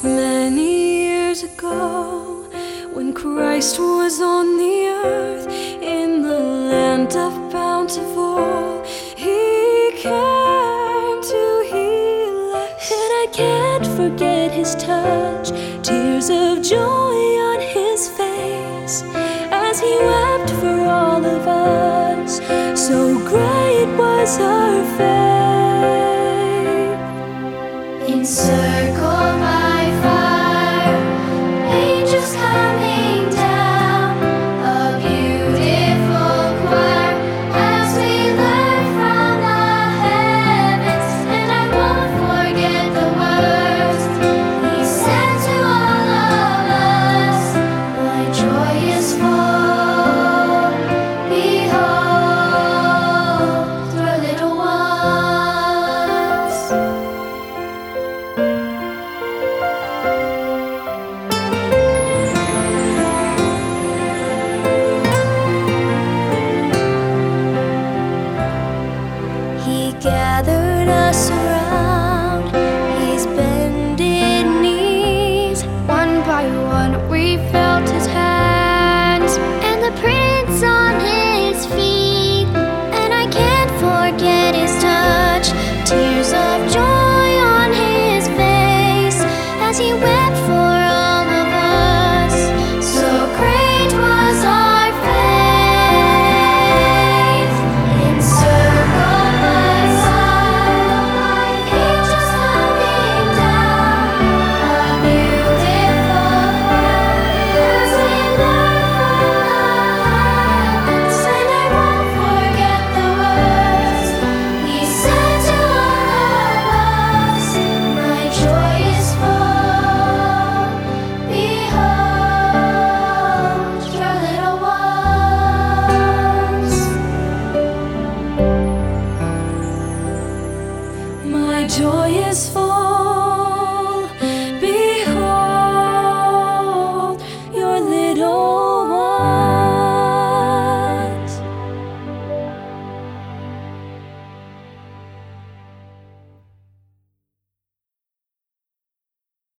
Many years ago, when Christ was on the earth, in the land of bountiful, He came to heal us. And I can't forget His touch, tears of joy on His face, as He wept for all of us. So great was our faith. Encircled by fire, angels coming down, a beautiful choir as we learn from the heavens. And I won't forget the words He said to all of us: my joy is full, behold your little ones. He gathered us around His bended knees. One by one we felt His hands and the prints on His feet. And I can't forget His touch, tears of joy on His face, as He wept for all of us. So great was our faith. Encircled by fire, angels coming down, a beautiful choir as we learn from the heavens. And I won't forget the words He said to all of us: my joy is full, behold your little ones. My joy is full, behold your little